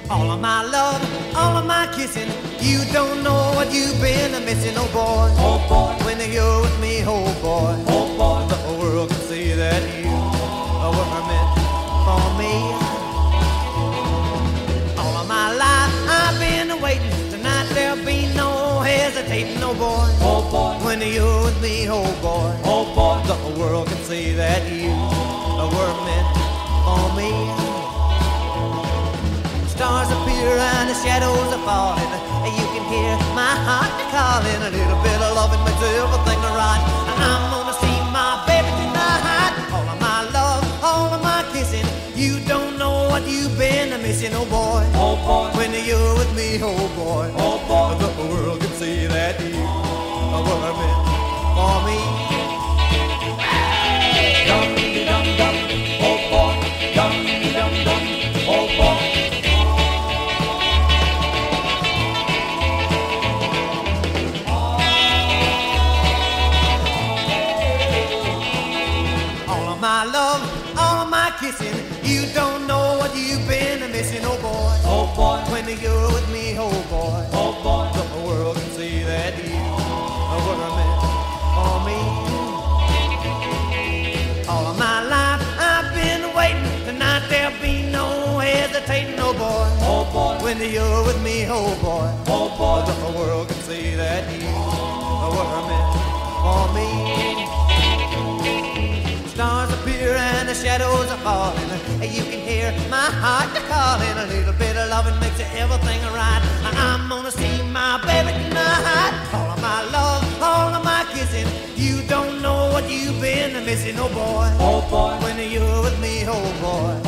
All of my love, all of my kissing, you don't know what you've been missing, oh boy. Oh boy, When you're with me, oh boy, oh boy, the whole world can see that you were meant for me. All of my life I've been waiting. Tonight there'll be no hesitating, oh boy. oh boy, When you're with me, oh boy, oh boy, the whole world can see that you were meant for me. Stars appear and the shadows are falling. You can hear my heart calling. A little bit of loving makes everything right. I'm gonna see my baby tonight. All of my love, all of my kissing, you don't know what you've been missing, oh boy. oh boy, When you're with me, oh boy, oh boy, the world can see that you were meant for me. dum dum dum, oh boy, dum dum dum, oh boy. All of my love, all of my kissing, you don't know what you've been missing, oh boy. Oh boy, When you're with me, oh boy, oh boy, the world can see that you were meant for me. All of my life I've been waiting. Tonight there'll be no hesitating, oh boy. oh boy, When you're with me, oh boy, oh boy, the world can see that you were meant for me. Stars appear and the shadows are falling. You can hear my heart calling. A little bit of loving makes everything right. I'm gonna see my baby tonight. All of my love, all of my kissing, you don't know what you've been missing, oh boy. oh boy, When you're with me, oh boy,